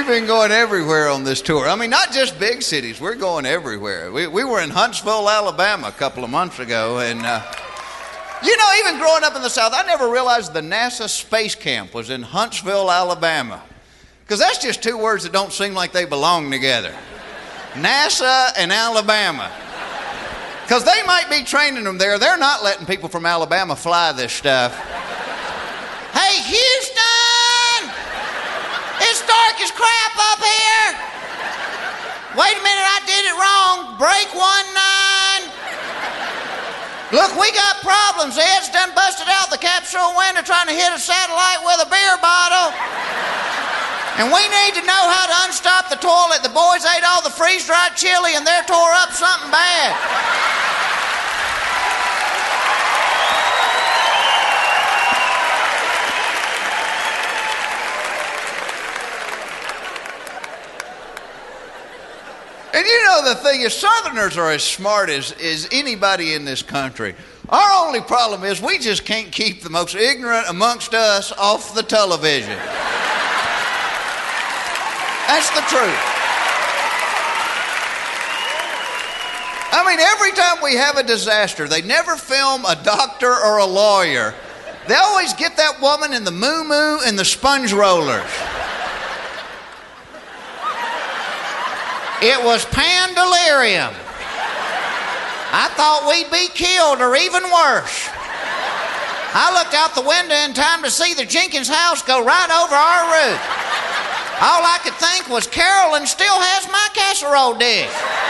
We've been going everywhere on this tour. I mean, not just big cities. We're going everywhere. We were in Huntsville, Alabama a couple of months ago, and you know, even growing up in the South, I never realized the NASA space camp was in Huntsville, Alabama, because that's just two words that don't seem like they belong together. NASA and Alabama. Because they might be training them there. They're not letting people from Alabama fly this stuff. Hey, Houston! It's dark as crap up here. Wait a minute, I did it wrong. Break 19. Look, we got problems. Ed's done busted out the capsule window trying to hit a satellite with a beer bottle. And we need to know how to unstop the toilet. The boys ate all the freeze-dried chili and they're tore up something bad. And you know the thing is, Southerners are as smart as anybody in this country. Our only problem is we just can't keep the most ignorant amongst us off the television. That's the truth. I mean, every time we have a disaster, they never film a doctor or a lawyer. They always get that woman in the moo-moo and the sponge rollers. It was pan-delirium. I thought we'd be killed or even worse. I looked out the window in time to see the Jenkins house go right over our roof. All I could think was Carolyn still has my casserole dish.